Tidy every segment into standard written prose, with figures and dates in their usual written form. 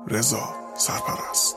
رضا سرپرست.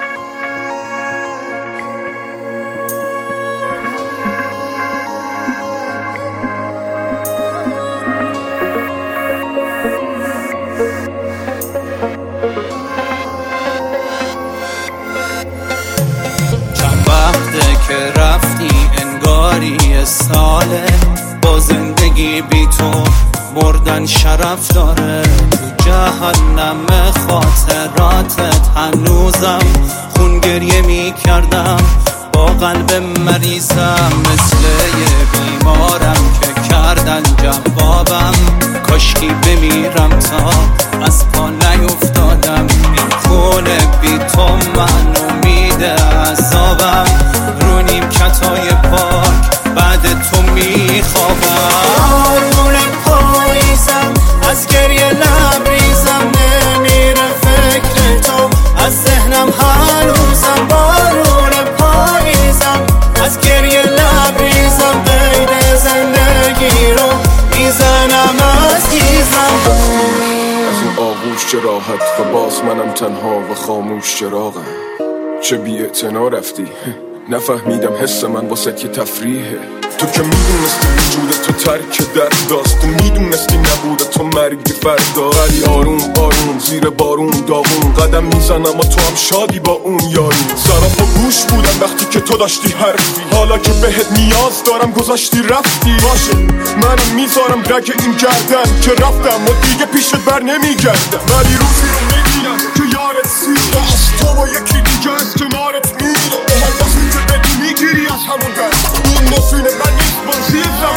چند وقته که رفتی انگاری ساله، با زندگی بی تو مردن شرف داره. تو جهنم خاطراتت هنوزم خون گریه می کردم، با قلب مریضم مثل یه بیمارم که کردن جوابم. کاشکی بمیرم تا از پا نیفتادم، این خونه بی تو منو میده عذابم. رو نیمکتای پارک بعد تو میخوابم. پاییزم از گریه لبریزم، نمیره فکر تو از ذهنم هنوزم. بارون پاییزم از گریه لبریزم، قید زندگی رو میزنم عزیزم. از این آغوش چه راحت و باز منم تنها و خاموش چراغم. چه بی‌اعتنا رفتی، نفهمیدم حس من واسه که تفریحه. تو که میدونستی وجود تو ترک درداست، تو میدونستی نبوده تو مرگ فردا. ولی آروم آروم زیر بارون داغون قدم میزنم و تو هم شادی با اون یاری. سرم با گوش بودم وقتی که تو داشتی حرفی، حالا که بهت نیاز دارم گذاشتی رفتی. باشه منم میذارم رگ این گردن که رفتم و دیگه پیشت بر نمیگردم. ولی روزی رو میبینم که یارت سیده از تو با یکی دیگه از کنارت میره. حالا که بدی میگیری از همون دست، این نفینه من نیست بازی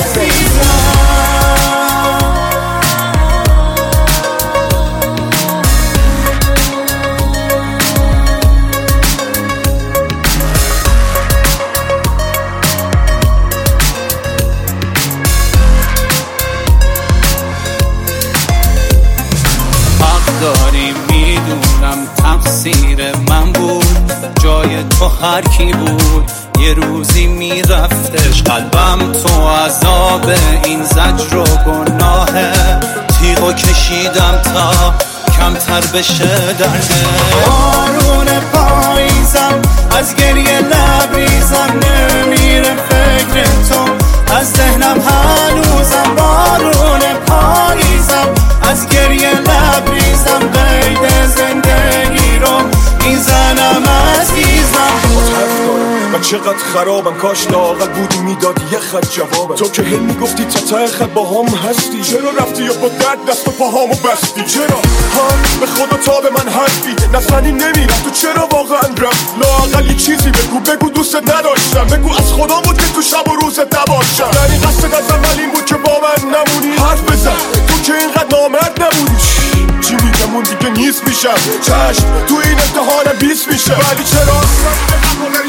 داری میدونم تقصیر من بود، جای تو هر کی بود یه روزی میرفتش. قلبم تو عذاب این زجر و گناهه، تیغو کشیدم تا کمتر بشه درده. بارون پاییزم از گریه لبریزم، نمیره فکر تو از ذهنم هنوزم. بارون پاییزم از گریه لبریزم، قید زندگی رو میزنم عزیزم. من چقدر خرابم، کاش لااقل بودی میدادی یه خط جوابم. تو که هی میگفتی تا ته خط با هم هستی، چرا رفتی یا با درد دست و پاهامو بستی؟ چرا به خدا تا به من حرفی نزنی نمیرم؟ تو چرا واقعا رفت؟ لااقل یه چیزی بگو دوست نداشتم. بگو از خدا بود که تو شب و روزت نباشم. یعنی قصد از اول این بود که با من نمونی؟ حرف بزن تو که اینقدر نامرد نبودی. چی میگم اون دیگه نیست میشم، چشم تو این امتحان 20 میشه. ولی چرا